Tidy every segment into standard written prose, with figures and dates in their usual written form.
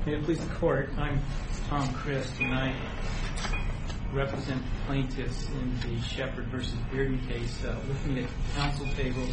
May it please the Court, I'm Tom Christ, and I represent the plaintiffs in the Shepard v. Bearden case. With me at the counsel table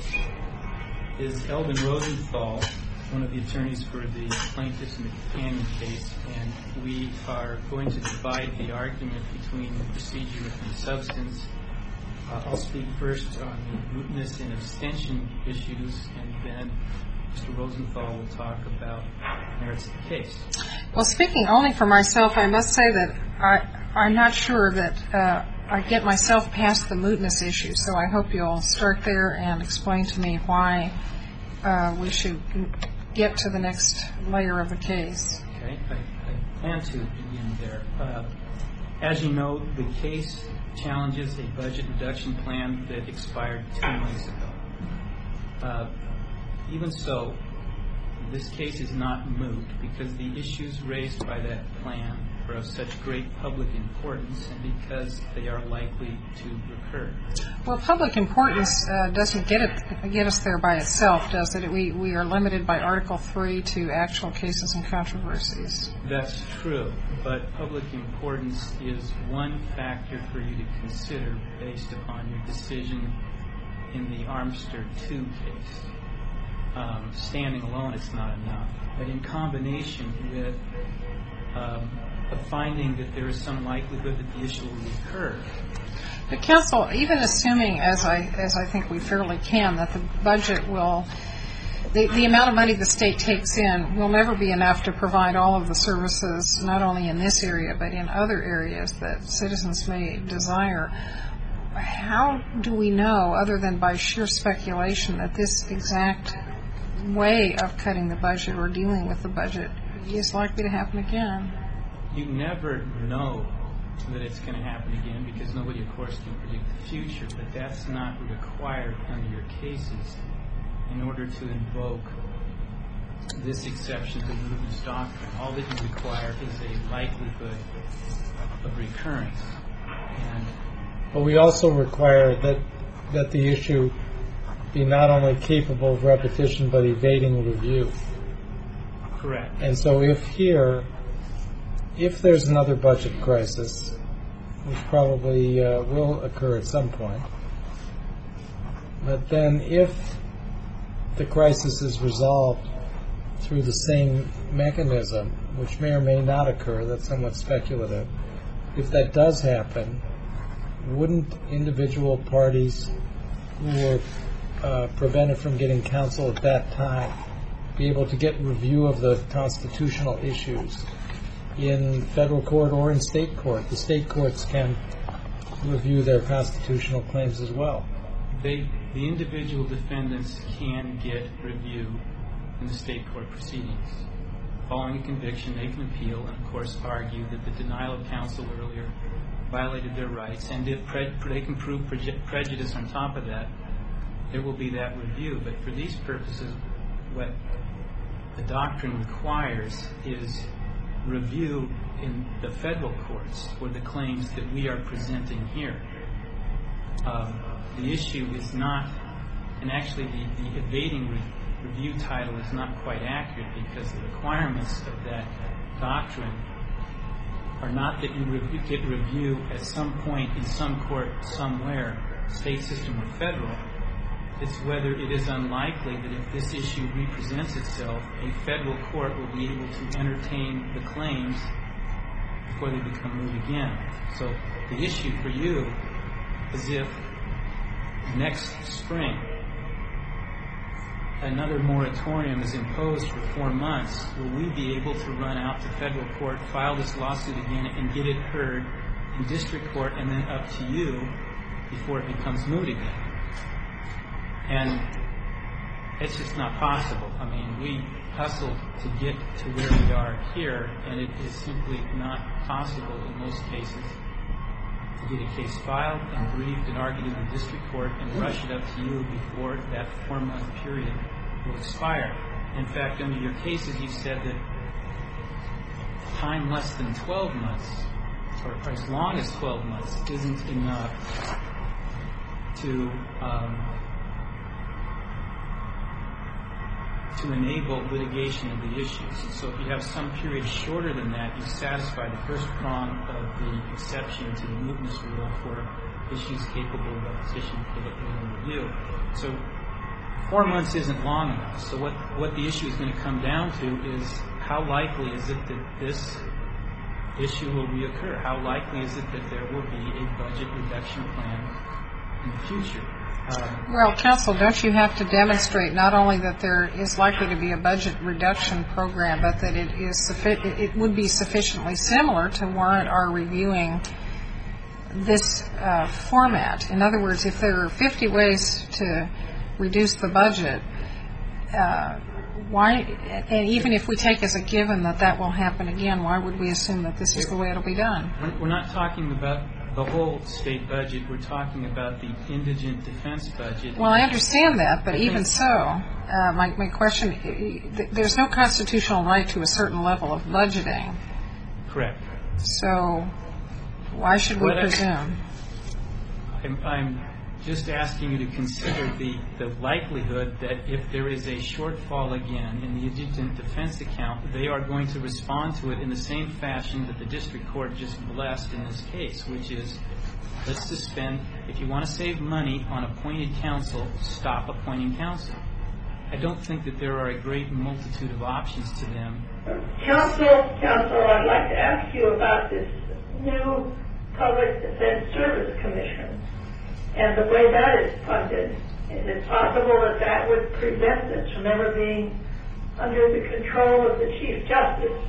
is Eldon Rosenthal, one of the attorneys for the plaintiffs in the companion case, and we are going to divide the argument between the procedure and the substance. I'll speak first on the mootness and abstention issues, and then Mr. Rosenthal will talk about the merits of the case. Well, speaking only for myself, I must say that I'm not sure that I get myself past the mootness issue, so I hope you'll start there and explain to me why we should get to the next layer of the case. Okay, I plan to begin there. As you know, the case challenges a budget reduction plan that expired 2 months ago. Even so, this case is not moot because the issues raised by that plan are of such great public importance and because they are likely to recur. Well, public importance doesn't get us there by itself, does it? We are limited by Article 3 to actual cases and controversies. That's true, but public importance is one factor for you to consider based upon your decision in the Armster 2 case. Standing alone, it's not enough. But in combination with a finding that there is some likelihood that the issue will recur. But counsel, even assuming, as I think we fairly can, that the budget will, the amount of money the state takes in will never be enough to provide all of the services, not only in this area, but in other areas that citizens may desire. How do we know, other than by sheer speculation, that this exact way of cutting the budget or dealing with the budget is likely to happen again? You never know that it's going to happen again because nobody, of course, can predict the future, but that's not required under your cases in order to invoke this exception to the mootness doctrine. All that you require is a likelihood of recurrence. But we also require that the issue be not only capable of repetition but evading review. Correct. And so if there's another budget crisis, which probably will occur at some point, but then if the crisis is resolved through the same mechanism, which may or may not occur, that's somewhat speculative, if that does happen, wouldn't individual parties who were prevented from getting counsel at that time be able to get review of the constitutional issues in federal court or in state court? The state courts can review their constitutional claims as well. The individual defendants can get review in the state court proceedings. Following a conviction, they can appeal and, of course, argue that the denial of counsel earlier violated their rights, and if they can prove prejudice on top of that, there will be that review. But for these purposes, what the doctrine requires is review in the federal courts for the claims that we are presenting here. The issue is not, and actually the evading review title is not quite accurate because the requirements of that doctrine are not that you get review at some point in some court somewhere, state system or federal. It's whether it is unlikely that if this issue represents itself, a federal court will be able to entertain the claims before they become moot again. So the issue for you is if next spring another moratorium is imposed for 4 months, will we be able to run out to federal court, file this lawsuit again, and get it heard in district court and then up to you before it becomes moot again? And it's just not possible. I mean, we hustled to get to where we are here, and it is simply not possible in most cases to get a case filed and briefed and argued in the district court and rush it up to you before that 4-month period will expire. In fact, under your cases, you said that time less than 12 months, or as long as 12 months, isn't enough to to enable litigation of the issues. So if you have some period shorter than that, you satisfy the first prong of the exception to the mootness rule for issues capable of repetition for the review. So 4 months isn't long enough. So what the issue is going to come down to is how likely is it that this issue will reoccur? How likely is it that there will be a budget reduction plan in the future? Well, counsel, don't you have to demonstrate not only that there is likely to be a budget reduction program, but that it would be sufficiently similar to warrant our reviewing this format? In other words, if there are 50 ways to reduce the budget, why? And even if we take as a given that will happen again, why would we assume that this is the way it'll be done? We're not talking about the whole state budget. We're talking about the indigent defense budget. Well, I understand that, but even so, my question, there's no constitutional right to a certain level of budgeting. Correct. So why should we presume? I'm just asking you to consider the likelihood that if there is a shortfall again in the indigent defense account, they are going to respond to it in the same fashion that the district court just blessed in this case, which is, let's suspend. If you want to save money on appointed counsel, stop appointing counsel. I don't think that there are a great multitude of options to them. Counsel, I'd like to ask you about this new Public Defense Service Commission and the way that is funded. Is it possible that would prevent this from ever being under the control of the Chief Justice?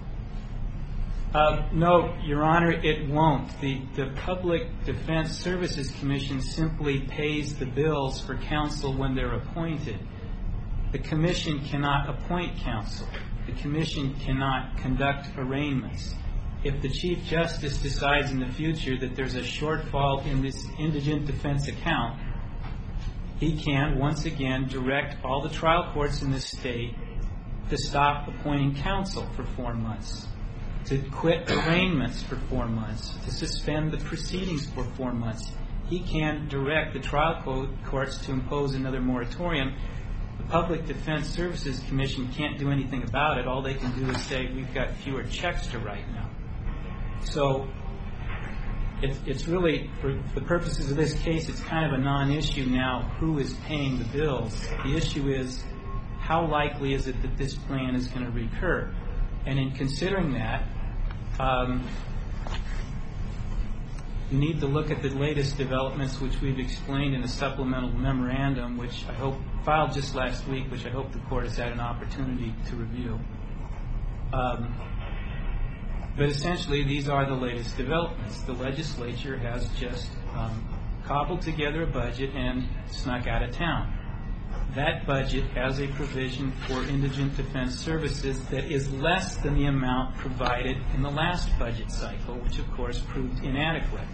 No, Your Honor, it won't. The Public Defense Services Commission simply pays the bills for counsel when they're appointed. The commission cannot appoint counsel. The commission cannot conduct arraignments. If the Chief Justice decides in the future that there's a shortfall in this indigent defense account, he can once again direct all the trial courts in this state to stop appointing counsel for 4 months, to quit arraignments for 4 months, to suspend the proceedings for 4 months. He can direct the trial courts to impose another moratorium. The Public Defense Services Commission can't do anything about it. All they can do is say, we've got fewer checks to write now. So it's really, for the purposes of this case, it's kind of a non-issue now who is paying the bills. The issue is how likely is it that this plan is going to recur. And in considering that, you need to look at the latest developments, which we've explained in a supplemental memorandum, which I hope filed just last week, which I hope the court has had an opportunity to review. But essentially, these are the latest developments. The legislature has just cobbled together a budget and snuck out of town. That budget has a provision for indigent defense services that is less than the amount provided in the last budget cycle, which of course proved inadequate.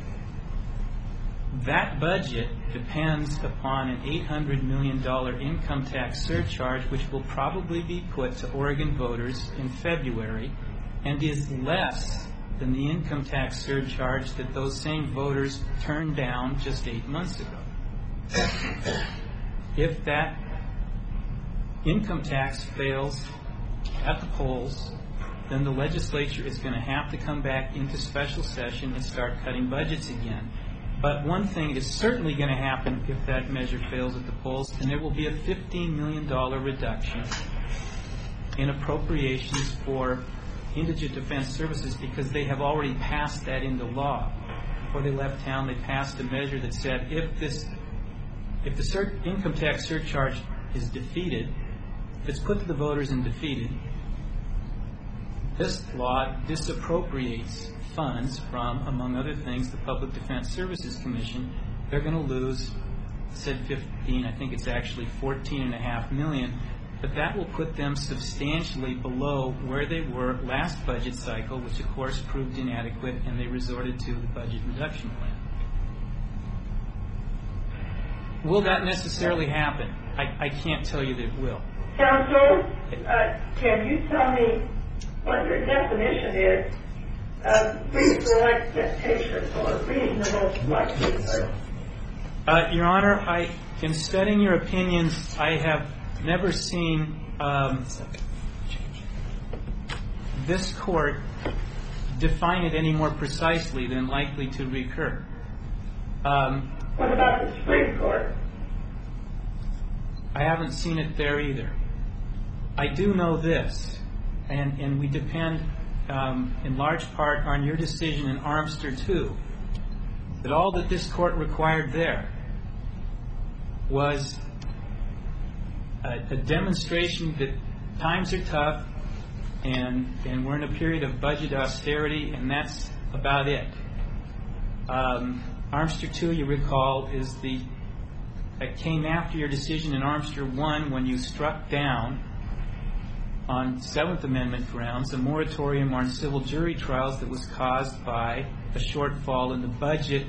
That budget depends upon an $800 million income tax surcharge, which will probably be put to Oregon voters in February, and is less than the income tax surcharge that those same voters turned down just 8 months ago. If that income tax fails at the polls, then the legislature is going to have to come back into special session and start cutting budgets again. But one thing is certainly going to happen if that measure fails at the polls, and there will be a $15 million reduction in appropriations for indigent defense services, because they have already passed that into law. Before they left town, they passed a measure that said if the income tax surcharge is defeated, if it's put to the voters and defeated, this law disappropriates funds from, among other things, the Public Defense Services Commission. They're going to lose, said 15, I think it's actually 14.5 million, but that will put them substantially below where they were last budget cycle, which of course proved inadequate, and they resorted to the budget reduction plan. Will that necessarily happen? I can't tell you that it will. Counsel, can you tell me what your definition is of reasonable expectation or reasonable likelihood? Your Honor, in studying your opinions, I have never seen this court define it any more precisely than likely to recur. What about the Supreme Court? I haven't seen it there either. I do know this, and we depend in large part on your decision in Armster 2, that all that this court required there was a demonstration that times are tough and we're in a period of budget austerity, and that's about it. Armster 2, you recall, that came after your decision in Armster 1 when you struck down on Seventh Amendment grounds a moratorium on civil jury trials that was caused by a shortfall in the budget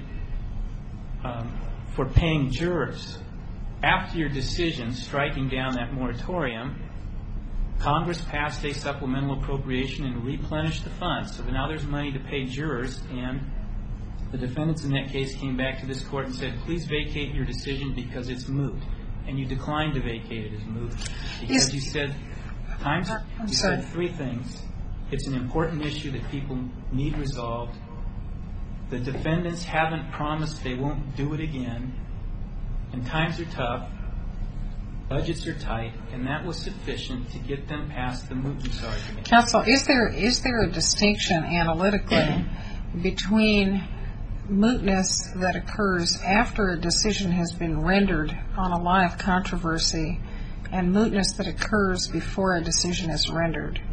for paying jurors. After your decision striking down that moratorium, Congress passed a supplemental appropriation and replenished the funds. So now there's money to pay jurors, and the defendants in that case came back to this court and said, please vacate your decision because it's moot. And you declined to vacate it as moot because you said three things. It's an important issue that people need resolved. The defendants haven't promised they won't do it again. And times are tough. Budgets are tight. And that was sufficient to get them past the mootness argument. Counsel, is there a distinction analytically between mootness that occurs after a decision has been rendered on a live controversy and mootness that occurs before a decision is rendered?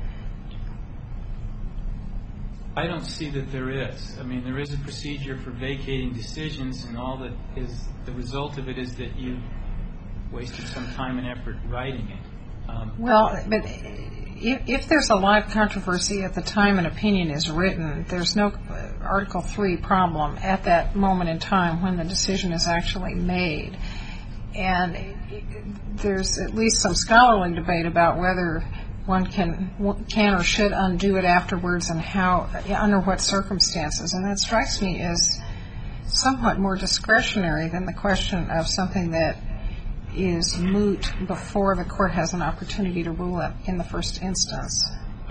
I don't see that there is. I mean, there is a procedure for vacating decisions, and all that is the result of it is that you wasted some time and effort writing it. Well, but if there's a live controversy at the time an opinion is written, there's no Article 3 problem at that moment in time when the decision is actually made. And there's at least some scholarly debate about whether one can or should undo it afterwards and how, under what circumstances. And that strikes me as somewhat more discretionary than the question of something that is moot before the court has an opportunity to rule it in the first instance.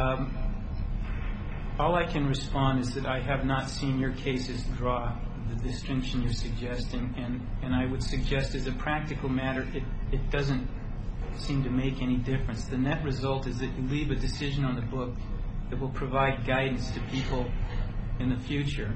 All I can respond is that I have not seen your cases draw the distinction you're suggesting, and I would suggest as a practical matter it doesn't seem to make any difference. The net result is that you leave a decision on the book that will provide guidance to people in the future,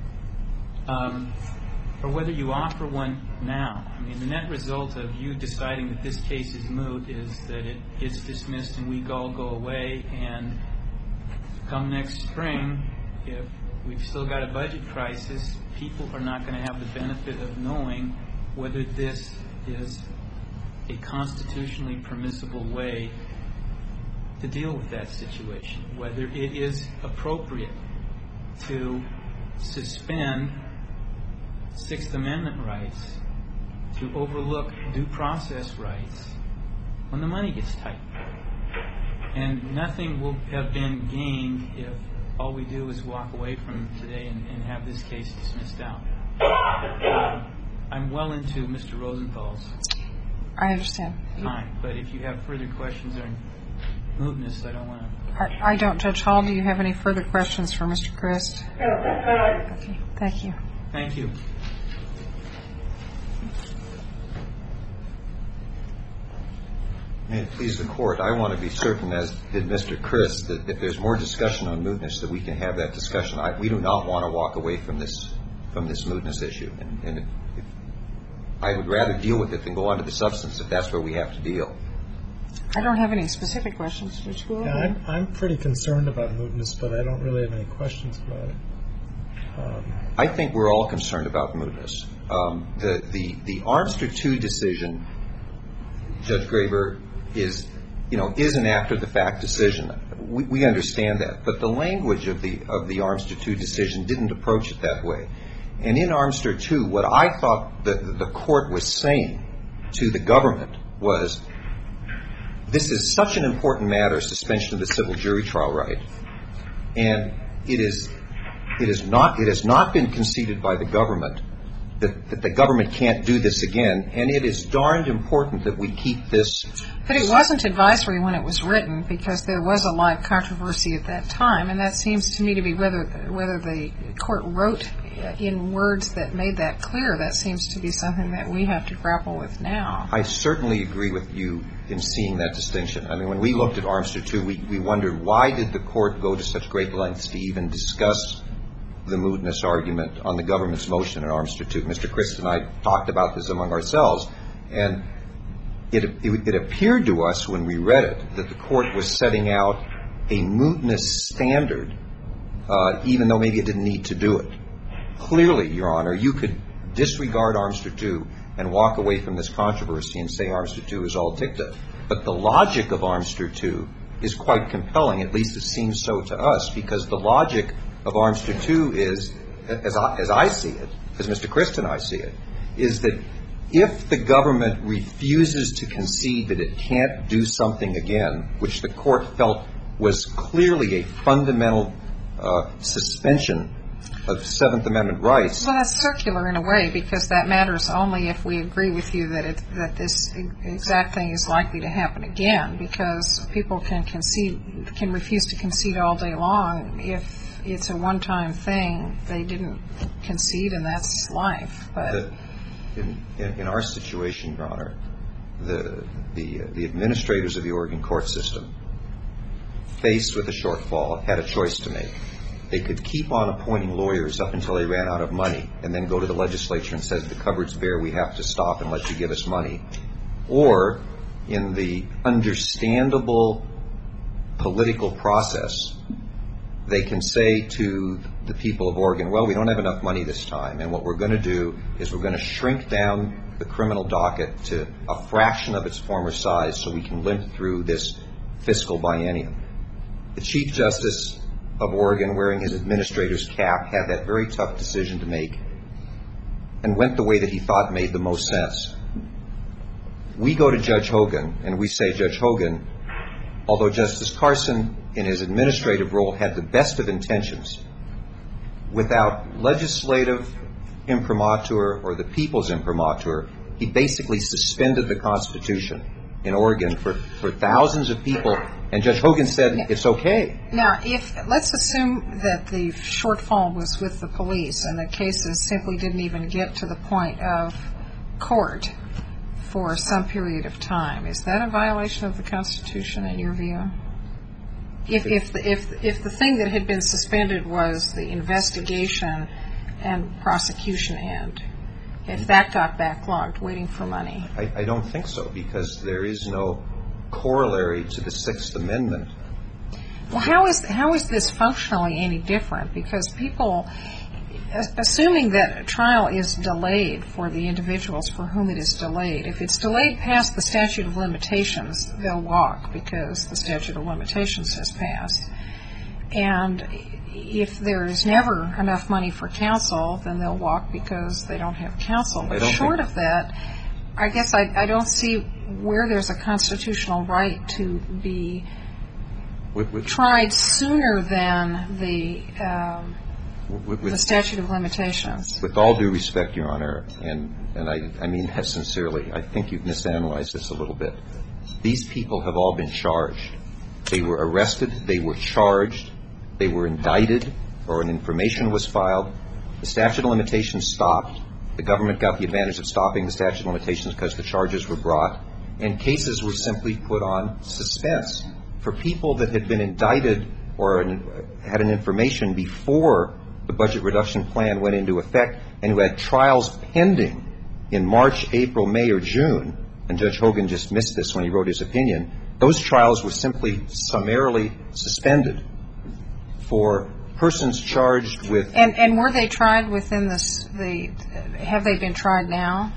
or whether you offer one now. I mean, the net result of you deciding that this case is moot is that it gets dismissed and we all go away, and come next spring, if we've still got a budget crisis, people are not going to have the benefit of knowing whether this is a constitutionally permissible way to deal with that situation, whether it is appropriate to suspend Sixth Amendment rights, to overlook due process rights when the money gets tight. And nothing will have been gained if all we do is walk away from today and have this case dismissed out. I'm well into Mr. Rosenthal's time, but if you have further questions on mootness, I don't want to... I don't. Judge Hall, do you have any further questions for Mr. Christ? No, that's all right. Okay, thank you. Thank you. May it please the Court, I want to be certain, as did Mr. Christ, that if there's more discussion on mootness, that we can have that discussion. We do not want to walk away from this mootness issue. And I would rather deal with it than go on to the substance if that's where we have to deal. I don't have any specific questions, Judge Gould. Yeah, I'm pretty concerned about mootness, but I don't really have any questions about it. I think we're all concerned about mootness. The Armster 2 decision, Judge Graber, is an after-the-fact decision. We understand that, but the language of the Armster 2 decision didn't approach it that way. And in Armster 2, what I thought the court was saying to the government was, this is such an important matter, suspension of the civil jury trial right, and it has not been conceded by the government that the government can't do this again, and it is darned important that we keep this. But it wasn't advisory when it was written, because there was a live controversy at that time, and that seems to me to be whether the court wrote in words that made that clear. That seems to be something that we have to grapple with now. I certainly agree with you in seeing that distinction. I mean, when we looked at Armster 2, we wondered, why did the court go to such great lengths to even discuss the mootness argument on the government's motion in Armster 2? Mr. Christ and I talked about this among ourselves, and it appeared to us when we read it that the court was setting out a mootness standard, even though maybe it didn't need to do it. Clearly, Your Honor, you could disregard Armster 2 and walk away from this controversy and say Armster 2 is all dicta. But the logic of Armster 2 is quite compelling, at least it seems so to us, because the logic of Armster 2 is, as I see it, as Mr. Christ and I see it, is that if the government refuses to concede that it can't do something again, which the court felt was clearly a fundamental suspension of Seventh Amendment rights. Well, that's circular in a way, because that matters only if we agree with you that this exact thing is likely to happen again, because people can refuse to concede all day long. If it's a one-time thing, they didn't concede, and that's life. But in our situation, Your Honor, the administrators of the Oregon court system, faced with a shortfall, had a choice to make. They could keep on appointing lawyers up until they ran out of money and then go to the legislature and say, the cupboard's bare, we have to stop and let you give us money. Or, in the understandable political process, they can say to the people of Oregon, well, we don't have enough money this time, and what we're going to do is we're going to shrink down the criminal docket to a fraction of its former size so we can limp through this fiscal biennium. The Chief Justice of Oregon, wearing his administrator's cap, had that very tough decision to make and went the way that he thought made the most sense. We go to Judge Hogan and we say, Judge Hogan, although Justice Carson in his administrative role had the best of intentions, without legislative imprimatur or the people's imprimatur, he basically suspended the Constitution in Oregon for thousands of people, and Judge Hogan said it's okay. Now, let's assume that the shortfall was with the police and the cases simply didn't even get to the point of court for some period of time. Is that a violation of the Constitution in your view? If the thing that had been suspended was the investigation and prosecution end, if that got backlogged waiting for money? I don't think so, because there is no corollary to the Sixth Amendment. Well, how is this functionally any different? Because people, assuming that a trial is delayed for the individuals for whom it is delayed, if it's delayed past the statute of limitations, they'll walk because the statute of limitations has passed. And if there is never enough money for counsel, then they'll walk because they don't have counsel. But short of that, I guess I don't see where there's a constitutional right to be tried sooner than the statute of limitations. With all due respect, Your Honor, and I mean that sincerely, I think you've misanalyzed this a little bit. These people have all been charged. They were arrested. They were charged. They were indicted, or an information was filed. The statute of limitations stopped. The government got the advantage of stopping the statute of limitations because the charges were brought, and cases were simply put on suspense. For people that had been indicted or had an information before the budget reduction plan went into effect and who had trials pending in March, April, May, or June, and Judge Hogan just missed this when he wrote his opinion, those trials were simply summarily suspended. For persons charged with... And were they tried within have they been tried now?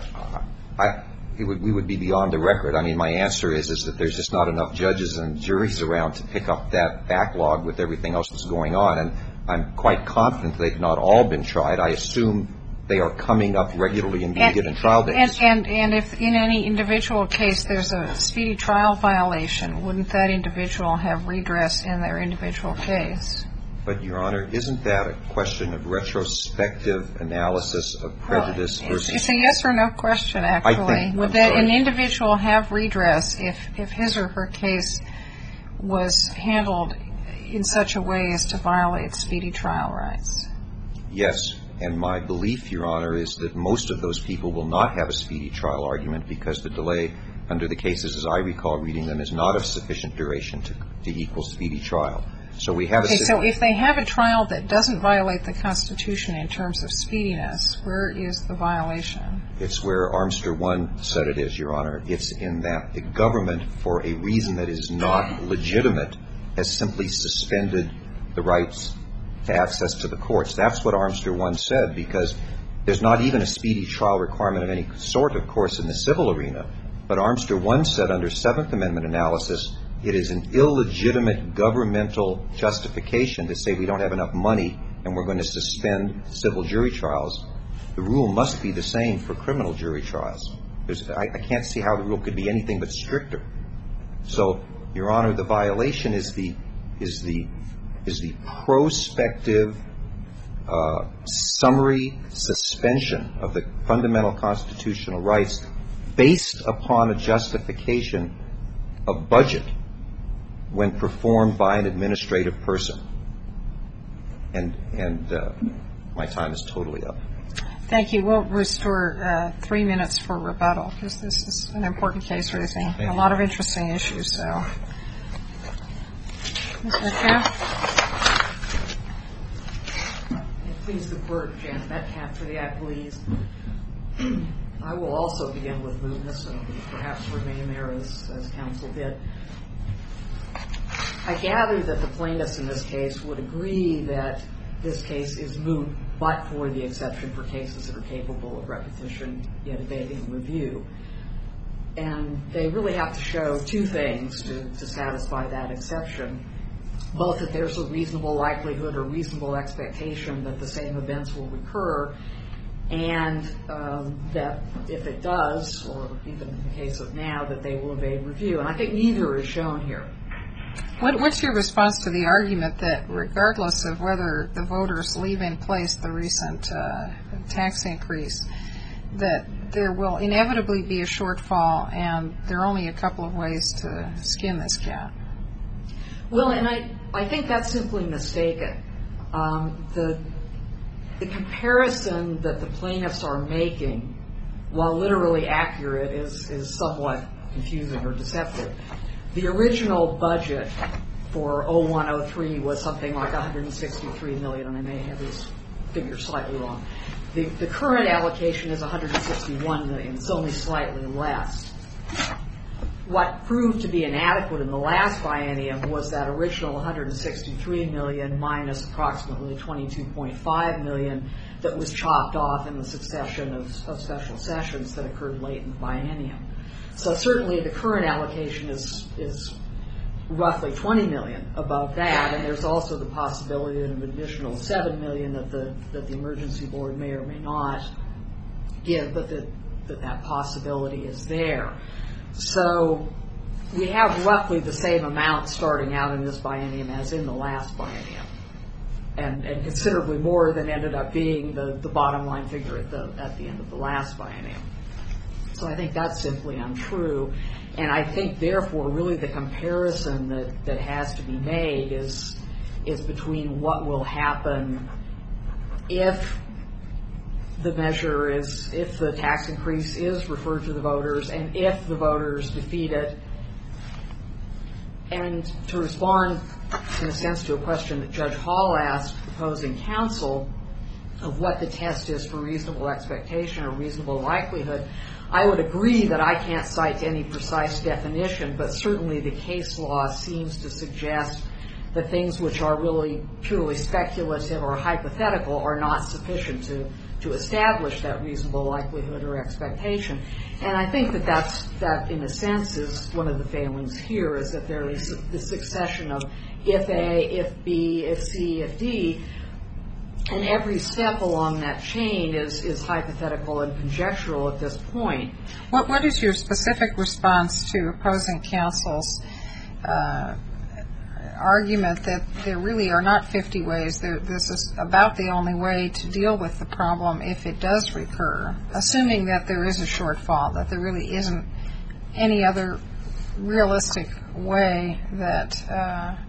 We would be beyond the record. I mean, my answer is that there's just not enough judges and juries around to pick up that backlog with everything else that's going on. And I'm quite confident they've not all been tried. I assume they are coming up regularly and being given trial dates. And if in any individual case there's a speedy trial violation, wouldn't that individual have redress in their individual case? But, Your Honor, isn't that a question of retrospective analysis of prejudice versus... It's a yes or no question, actually. Would an individual have redress if his or her case was handled in such a way as to violate speedy trial rights? Yes. And my belief, Your Honor, is that most of those people will not have a speedy trial argument because the delay under the cases, as I recall reading them, is not of sufficient duration to equal speedy trial. So we have so if they have a trial that doesn't violate the Constitution in terms of speediness, where is the violation? It's where Armster 1 said it is, Your Honor. It's in that the government, for a reason that is not legitimate, has simply suspended the rights to access to the courts. That's what Armster 1 said, because there's not even a speedy trial requirement of any sort, of course, in the civil arena. But Armster 1 said under Seventh Amendment analysis, it is an illegitimate governmental justification to say we don't have enough money and we're going to suspend civil jury trials. The rule must be the same for criminal jury trials. I can't see how the rule could be anything but stricter. So, Your Honor, the violation is the prospective summary suspension of the fundamental constitutional rights based upon a justification of budget when performed by an administrative person. And my time is totally up. Thank you. We'll restore 3 minutes for rebuttal because this is an important case raising a lot of interesting issues. So, Ms. Metcalf. Please support Janet Metcalf for the appellees. I will also begin with mootness and perhaps remain there as counsel did. I gather that the plaintiffs in this case would agree that this case is moot, but for the exception for cases that are capable of repetition, yet evading review. And they really have to show two things to satisfy that exception, both that there's a reasonable likelihood or reasonable expectation that the same events will recur, and that if it does, or even in the case of now, that they will evade review. And I think neither is shown here. What's your response to the argument that regardless of whether the voters leave in place the recent tax increase, that there will inevitably be a shortfall and there are only a couple of ways to skin this cat? Well, and I think that's simply mistaken. The comparison that the plaintiffs are making, while literally accurate, is somewhat confusing or deceptive. The original budget for 01-03 was something like $163 million, and I may have this figure slightly wrong. The current allocation is $161 million. It's only slightly less. What proved to be inadequate in the last biennium was that original $163 million minus approximately $22.5 million that was chopped off in the succession of special sessions that occurred late in the biennium. So certainly the current allocation is roughly $20 million above that, and there's also the possibility of an additional $7 million that the emergency board may or may not give, but that possibility is there. So we have roughly the same amount starting out in this biennium as in the last biennium, and considerably more than ended up being the bottom line figure at the end of the last biennium. So I think that's simply untrue, and I think therefore really the comparison that has to be made is between what will happen if the measure is, if the tax increase is referred to the voters and if the voters defeat it. And to respond in a sense to a question that Judge Hall asked opposing counsel of what the test is for reasonable expectation or reasonable likelihood, I would agree that I can't cite any precise definition, but certainly the case law seems to suggest that things which are really purely speculative or hypothetical are not sufficient to establish that reasonable likelihood or expectation. And I think that in a sense is one of the failings here, is that there is the succession of if A, if B, if C, if D, and every step along that chain is hypothetical and conjectural at this point. What is your specific response to opposing counsel's argument that there really are not 50 ways. This is about the only way to deal with the problem if it does recur, assuming that there is a shortfall, that there really isn't any other realistic way that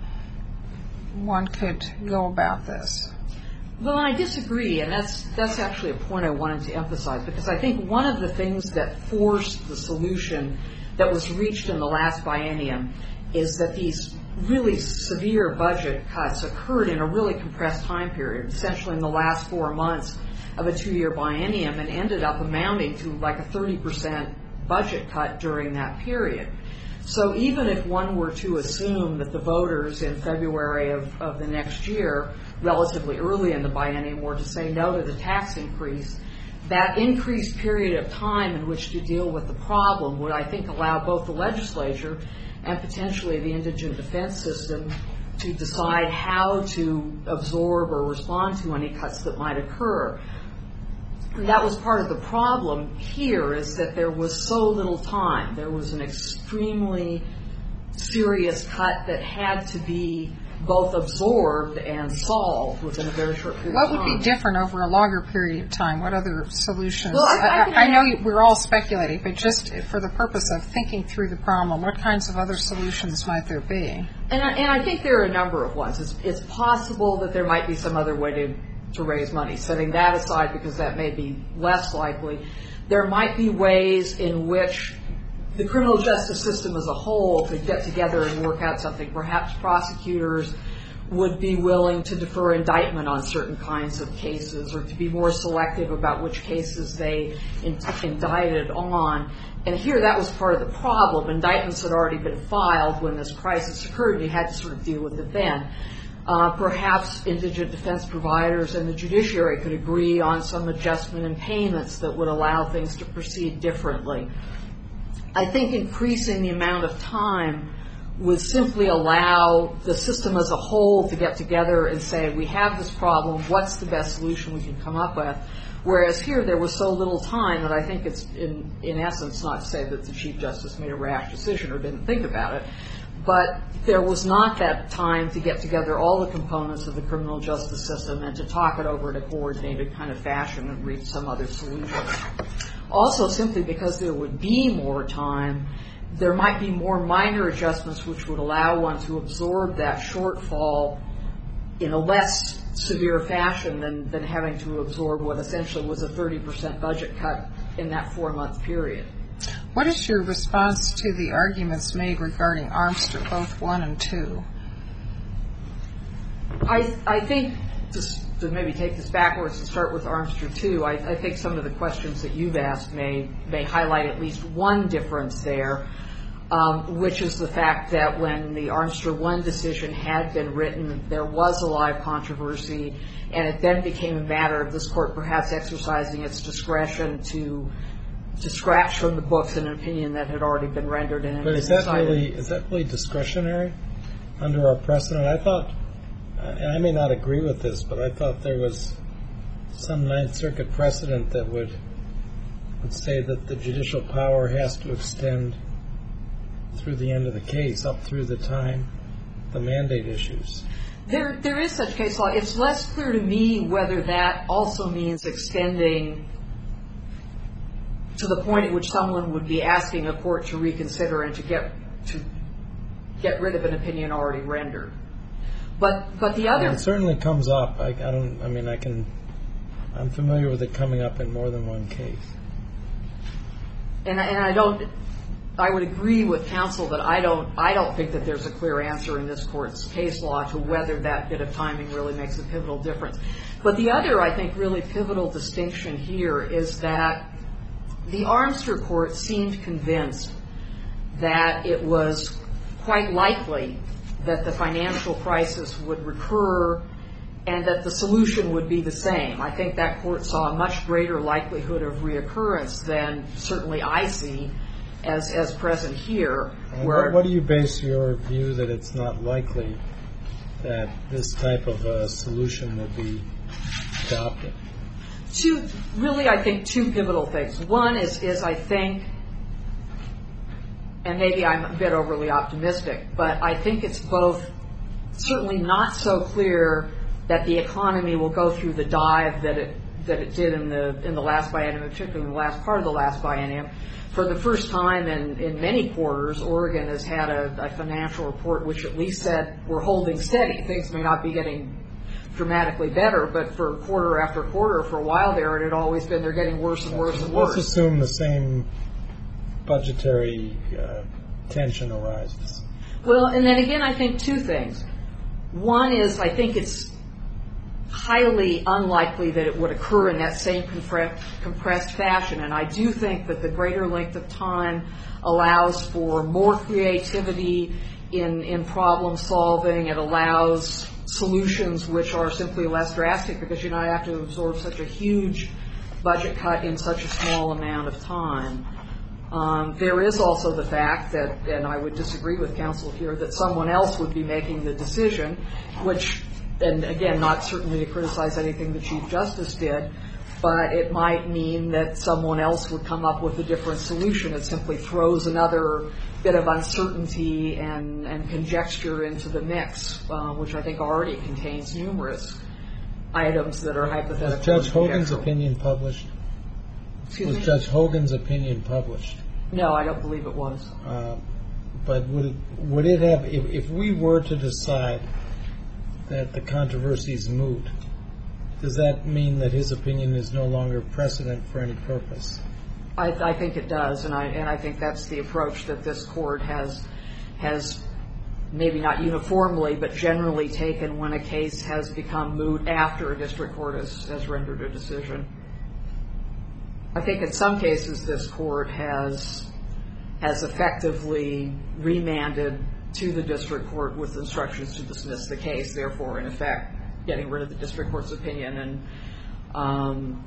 one could go about this. Well, I disagree, and that's actually a point I wanted to emphasize, because I think one of the things that forced the solution that was reached in the last biennium is that these really severe budget cuts occurred in a really compressed time period, essentially in the last 4 months of a 2-year biennium, and ended up amounting to like a 30% budget cut during that period. So even if one were to assume that the voters in February of the next year, relatively early in the biennium, were to say no to the tax increase, that increased period of time in which to deal with the problem would, I think, allow both the legislature and potentially the indigent defense system to decide how to absorb or respond to any cuts that might occur. And that was part of the problem here, is that there was so little time. There was an extremely serious cut that had to be both absorbed and solved within a very short period of time. What would be different over a longer period of time? What other solutions? Well, I know we're all speculating, but just for the purpose of thinking through the problem, what kinds of other solutions might there be? And I think there are a number of ones. It's possible that there might be some other way to raise money. Setting that aside, because that may be less likely, there might be ways in which the criminal justice system as a whole could get together and work out something. Perhaps prosecutors would be willing to defer indictment on certain kinds of cases, or to be more selective about which cases they indicted on. And here that was part of the problem. Indictments had already been filed when this crisis occurred, and you had to sort of deal with it then. Perhaps indigent defense providers and the judiciary could agree on some adjustment in payments that would allow things to proceed differently. I think increasing the amount of time would simply allow the system as a whole to get together and say, we have this problem, what's the best solution we can come up with? Whereas here there was so little time that I think it's, in essence, not to say that the Chief Justice made a rash decision or didn't think about it, but there was not that time to get together all the components of the criminal justice system and to talk it over in a coordinated kind of fashion and reach some other solution. Also, simply because there would be more time, there might be more minor adjustments which would allow one to absorb that shortfall in a less severe fashion than having to absorb what essentially was a 30% budget cut in that 4-month period. What is your response to the arguments made regarding Armster, both 1 and 2? I think, to maybe take this backwards and start with Armster 2, I think some of the questions that you've asked may highlight at least one difference there, which is the fact that when the Armster 1 decision had been written, there was a lot of controversy, and it then became a matter of this court perhaps exercising its discretion to scratch from the books an opinion that had already been rendered and But is that really discretionary under our precedent? I thought, and I may not agree with this, but I thought there was some Ninth Circuit precedent that would say that the judicial power has to extend through the end of the case, up through the time the mandate issues. There is such case law. It's less clear to me whether that also means extending to the point at which someone would be asking a court to reconsider and to get rid of an opinion already rendered. But the other, it certainly comes up. I'm familiar with it coming up in more than one case. And I would agree with counsel that I don't think that there's a clear answer in this court's case law to whether that bit of timing really makes a pivotal difference. But the other, I think, really pivotal distinction here is that the Armster court seemed convinced that it was quite likely that the financial crisis would recur and that the solution would be the same. I think that court saw a much greater likelihood of reoccurrence than certainly I see as present here. What do you base your view that it's not likely that this type of a solution would be adopted? I think two pivotal things. One is I think, and maybe I'm a bit overly optimistic, but I think it's both certainly not so clear that the economy will go through the dive that it did in the last biennium, particularly in the last part of the last biennium. For the first time in many quarters, Oregon has had a financial report which at least said we're holding steady. Things may not be getting dramatically better, but for quarter after quarter, for a while there, it had always been they're getting worse and worse and worse. Let's assume the same budgetary tension arises. Well, and then again, I think two things. One is I think it's highly unlikely that it would occur in that same compressed fashion, and I do think that the greater length of time allows for more creativity in problem solving. It allows solutions which are simply less drastic because you don't have to absorb such a huge budget cut in such a small amount of time. There is also the fact that, and I would disagree with counsel here, that someone else would be making the decision, which, and again, not certainly to criticize anything the Chief Justice did, but it might mean that someone else would come up with a different solution. It simply throws another bit of uncertainty and conjecture into the mix, which I think already contains numerous items that are hypothetical. Was Judge Hogan's opinion published? Excuse me? Was Judge Hogan's opinion published? No, I don't believe it was. But would it have, if we were to decide that the controversy is moot, does that mean that his opinion is no longer precedent for any purpose? I think it does, and I think that's the approach that this court has maybe not uniformly, but generally taken when a case has become moot after a district court has rendered a decision. I think in some cases this court has effectively remanded to the district court with instructions to dismiss the case, therefore, in effect, getting rid of the district court's opinion. And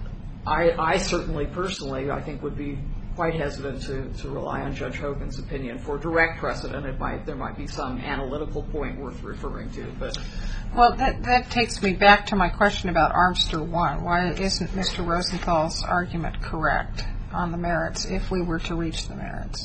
I certainly, personally, I think would be quite hesitant to rely on Judge Hogan's opinion for direct precedent. There might be some analytical point worth referring to, but. Well, that takes me back to my question about Armster 1. Why isn't Mr. Rosenthal's argument correct on the merits if we were to reach the merits?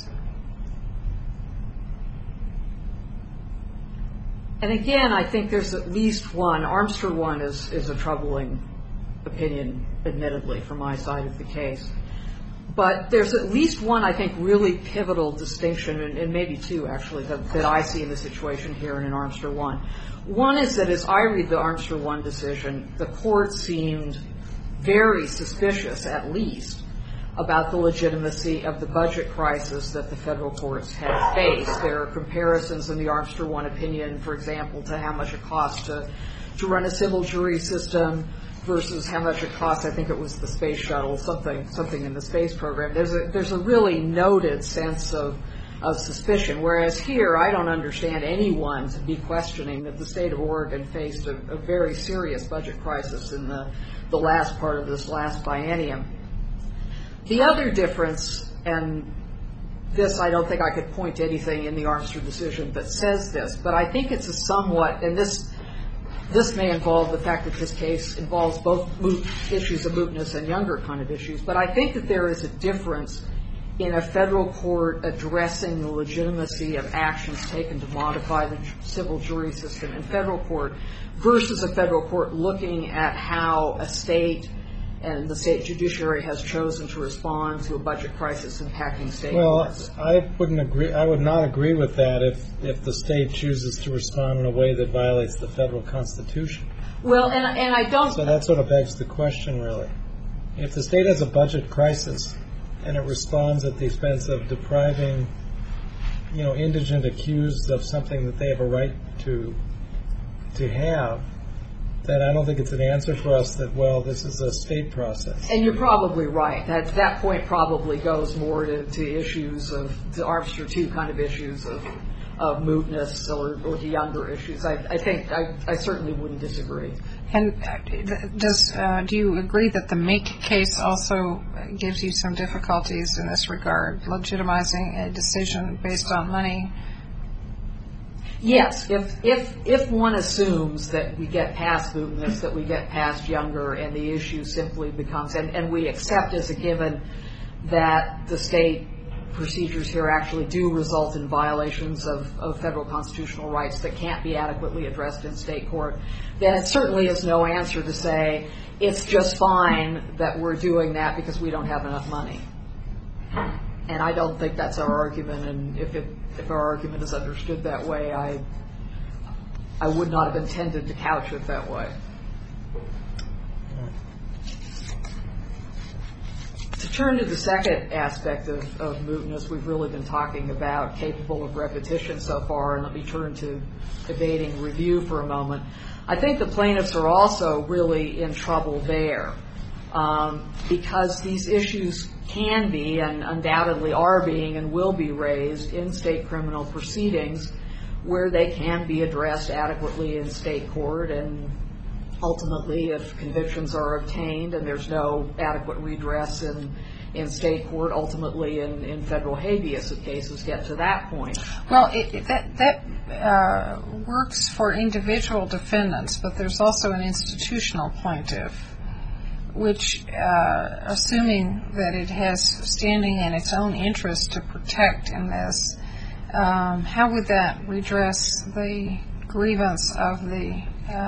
And again, I think there's at least one. Armster 1 is a troubling opinion, admittedly, from my side of the case. But there's at least one, I think, really pivotal distinction, and maybe two, actually, that I see in the situation here in Armster 1. One is that as I read the Armster 1 decision, the court seemed very suspicious, at least, about the legitimacy of the budget crisis that the federal courts had faced. There are comparisons in the Armster 1 opinion, for example, to how much it costs to run a civil jury system versus how much it costs, I think it was the space shuttle, something in the space program. There's a really noted sense of suspicion, whereas here I don't understand anyone to be questioning that the state of Oregon faced a very serious budget crisis in the last part of this last biennium. The other difference, and this I don't think I could point to anything in the Armster decision that says this, but I think it's a somewhat, and this may involve the fact that this case involves both issues of mootness and younger kind of issues, but I think that there is a difference in a federal court addressing the legitimacy of actions taken to modify the civil jury system in federal court versus a federal court looking at how a state and the state judiciary has chosen to respond to a budget crisis impacting state courts. I wouldn't agree. I would not agree with that if the state chooses to respond in a way that violates the federal Constitution. Well, and I don't. So that sort of begs the question, really. If the state has a budget crisis and it responds at the expense of depriving, indigent accused of something that they have a right to have, then I don't think it's an answer for us that, well, this is a state process. And you're probably right. That point probably goes more to issues of the Armster 2 kind of issues of mootness or to younger issues. I think I certainly wouldn't disagree. And do you agree that the Mink case also gives you some difficulties in this regard, legitimizing a decision based on money? Yes, if one assumes that we get past mootness, that we get past younger, and the issue simply becomes, and we accept as a given that the state procedures here actually do result in violations of federal constitutional rights that can't be adequately addressed in state court, then it certainly is no answer to say it's just fine that we're doing that because we don't have enough money. And I don't think that's our argument, and if our argument is understood that way, I would not have intended to couch it that way. To turn to the second aspect of mootness, we've really been talking about capable of repetition so far, and let me turn to evading review for a moment. I think the plaintiffs are also really in trouble there because these issues can be and undoubtedly are being and will be raised in state criminal proceedings where they can be addressed adequately in state court, and ultimately, if convictions are obtained and there's no adequate redress in state court, ultimately in federal habeas if cases get to that point. Well, that works for individual defendants, but there's also an institutional plaintiff, which, assuming that it has standing in its own interest to protect in this, how would that redress the grievance of the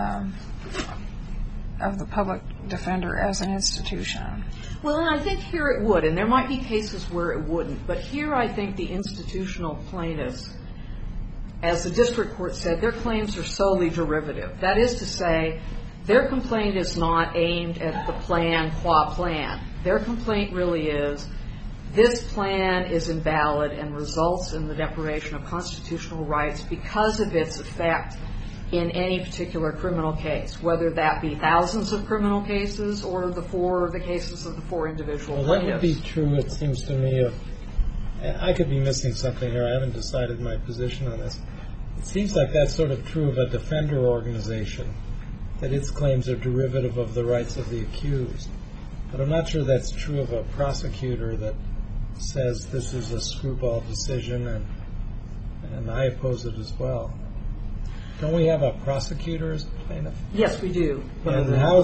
public defender as an institution? Well, and I think here it would, and there might be cases where it wouldn't, but here I think the institutional plaintiffs, as the district court said, their claims are solely derivative. That is to say, their complaint is not aimed at the plan qua plan. Their complaint really is, this plan is invalid and results in the deprivation of constitutional rights because of its effect in any particular criminal case, whether that be thousands of criminal cases or the cases of the four individual plaintiffs. That would be true, it seems to me. I could be missing something here. I haven't decided my position on this. It seems like that's sort of true of a defender organization, that its claims are derivative of the rights of the accused. But I'm not sure that's true of a prosecutor that says this is a screwball decision, and I oppose it as well. Don't we have a prosecutor as a plaintiff? Yes, we do. And how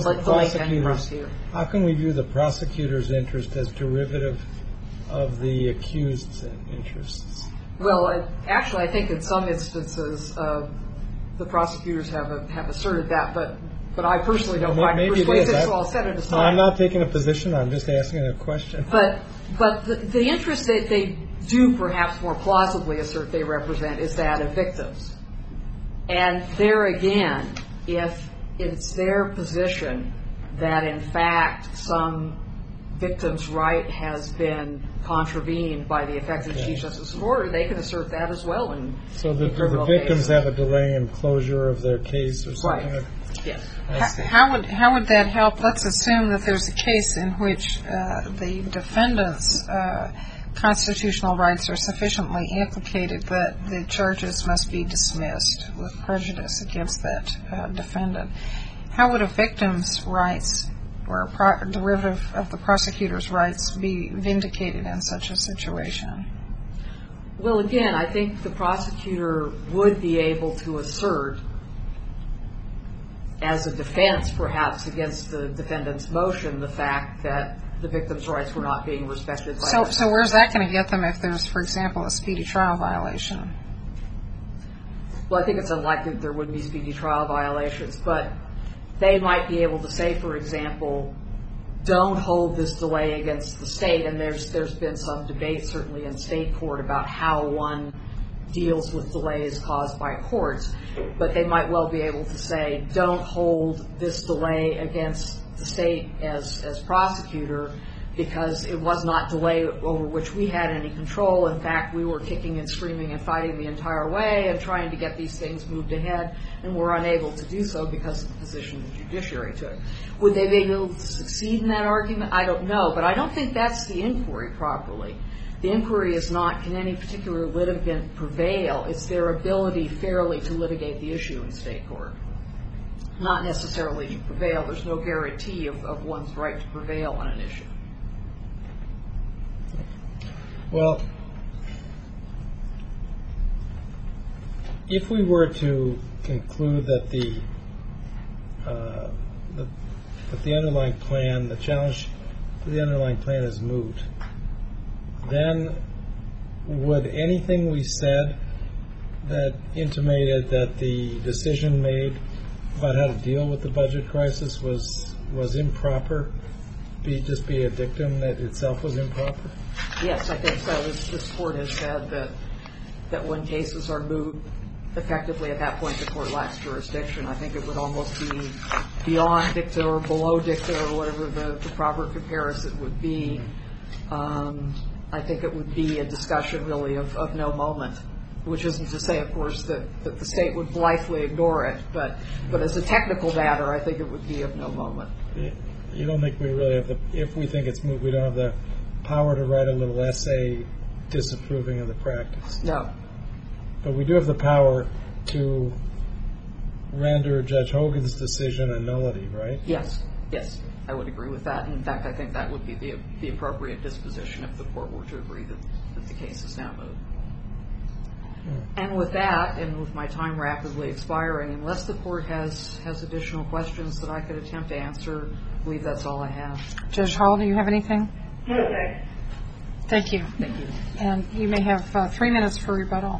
can we view the prosecutor's interest as derivative of the accused's interests? Well, actually, I think in some instances the prosecutors have asserted that, but I personally don't find it persuasive, so I'll set it aside. No, I'm not taking a position. I'm just asking a question. But the interest that they do perhaps more plausibly assert they represent is that of victims. And there again, if it's their position that in fact some victim's right has been contravened by the effect of the Chief Justice's order, they can assert that as well. So the victims have a delay in closure of their case or something? Right. Yes. How would that help? Let's assume that there's a case in which the defendant's constitutional rights are sufficiently implicated that the charges must be dismissed with prejudice against that defendant. How would a victim's rights or a derivative of the prosecutor's rights be vindicated in such a situation? Well, again, I think the prosecutor would be able to assert as a defense perhaps against the defendant's motion the fact that the victim's rights were not being respected by them. So where's that going to get them if there's, for example, a speedy trial violation? Well, I think it's unlikely that there would be speedy trial violations, but they might be able to say, for example, don't hold this delay against the state, and there's been some debate certainly in state court about how one deals with delays caused by courts, but they might well be able to say, don't hold this delay against the state as prosecutor because it was not delay over which we had any control. In fact, we were kicking and screaming and fighting the entire way and trying to get these things moved ahead, and were unable to do so because of the position the judiciary took. Would they be able to succeed in that argument? I don't know, but I don't think that's the inquiry properly. The inquiry is not, can any particular litigant prevail? It's their ability fairly to litigate the issue in state court. Not necessarily to prevail. There's no guarantee of one's right to prevail on an issue. Well, if we were to conclude that the underlying plan, the challenge to the underlying plan is moot, then would anything we said that intimated that the decision made about how to deal with the budget crisis was improper just be a dictum that itself was improper? Yes, I think so. This court has said that when cases are moot, effectively at that point the court lacks jurisdiction. I think it would almost be beyond dicta or below dicta or whatever the proper comparison would be. I think it would be a discussion really of no moment, which isn't to say, of course, that the state would blithely ignore it, but as a technical matter, I think it would be of no moment. You don't think we really have if we think it's moot, we don't have the power to write a little essay disapproving of the practice? No. But we do have the power to render Judge Hogan's decision a nullity, right? Yes, I would agree with that. In fact, I think that would be the appropriate disposition if the court were to agree that the case is now moot. And with that, and with my time rapidly expiring, unless the court has additional questions that I could attempt to answer, I believe that's all I have. Judge Hall, do you have anything? No, thanks. Thank you. Thank you. And you may have 3 minutes for rebuttal.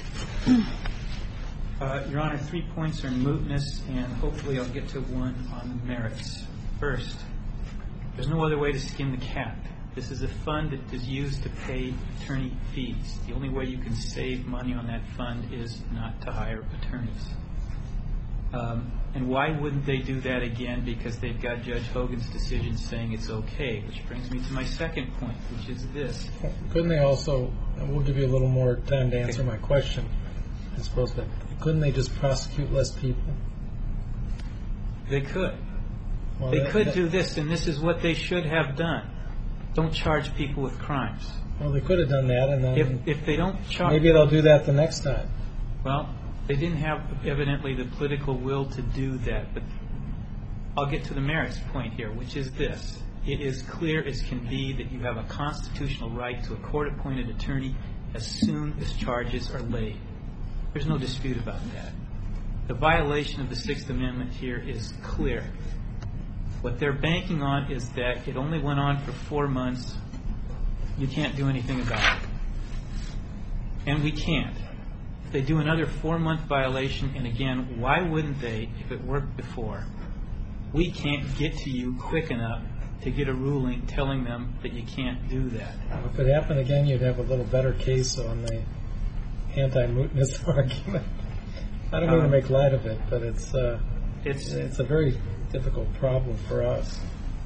Your Honor, 3 points are mootness, and hopefully I'll get to one on the merits. First, there's no other way to skin the cat. This is a fund that is used to pay attorney fees. The only way you can save money on that fund is not to hire attorneys. And why wouldn't they do that again? Because they've got Judge Hogan's decision saying it's okay, which brings me to my second point, which is this. Couldn't they also, and we'll give you a little more time to answer my question, I suppose, but couldn't they just prosecute less people? They could. Well, They could do this, and this is what they should have done. Don't charge people with crimes. Well, they could have done that, and then If they don't charge... maybe they'll do that the next time. Well, they didn't have, evidently, the political will to do that. But I'll get to the merits point here, which is this. It is clear as can be that you have a constitutional right to a court-appointed attorney as soon as charges are laid. There's no dispute about that. The violation of the Sixth Amendment here is clear. What they're banking on is that it only went on for 4 months. You can't do anything about it. And we can't. If they do another 4-month violation, and again, why wouldn't they if it worked before? We can't get to you quick enough to get a ruling telling them that you can't do that. If it happened again, you'd have a little better case on the anti-mootness argument. I don't mean to make light of it, but it's a very difficult problem for us.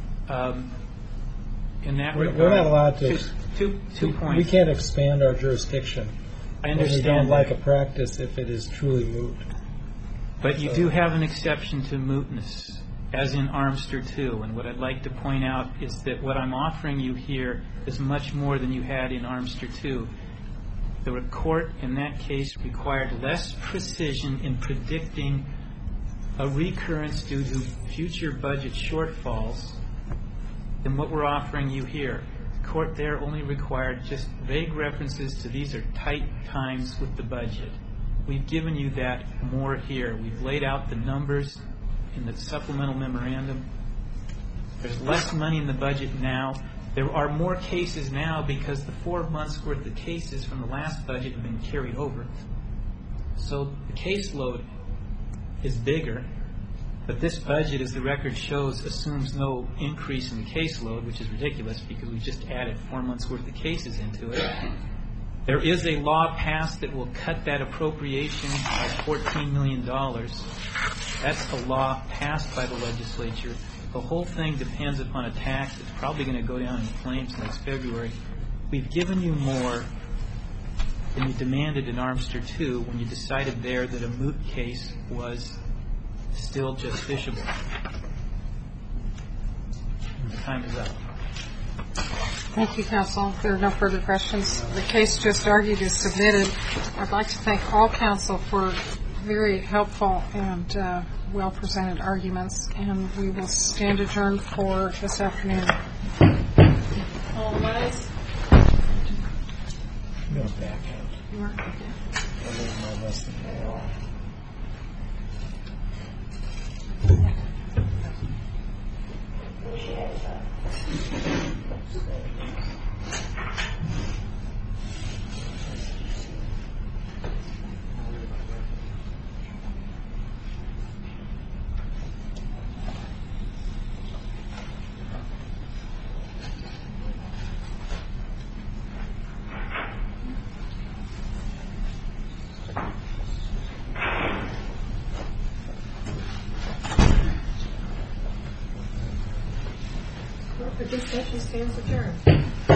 In that regard, we're not allowed to. Two points. We can't expand our jurisdiction. I understand. We don't like a practice if it is truly moot. But you do have an exception to mootness, as in Armster 2. And what I'd like to point out is that what I'm offering you here is much more than you had in Armster 2. The court in that case required less precision in predicting a recurrence due to future budget shortfalls than what we're offering you here. The court there only required just vague references to these are tight times with the budget. We've given you that more here. We've laid out the numbers in the supplemental memorandum. There's less money in the budget now. There are more cases now because the 4 months' worth of cases from the last budget have been carried over. So the caseload is bigger, but this budget, as the record shows, assumes no increase in the caseload, which is ridiculous because we just added 4 months' worth of cases into it. There is a law passed that will cut that appropriation by $14 million. That's a law passed by the legislature. The whole thing depends upon a tax that's probably going to go down in flames next February. We've given you more than you demanded in Armster 2 when you decided there that a moot case was still justiciable. Time is up. Thank you, counsel. If there are no further questions, the case just argued is submitted. I'd like to thank all counsel for very helpful and well-presented arguments, and we will stand adjourned for this afternoon. All rise. No back out. You are? A little more less than that. This session stands adjourned.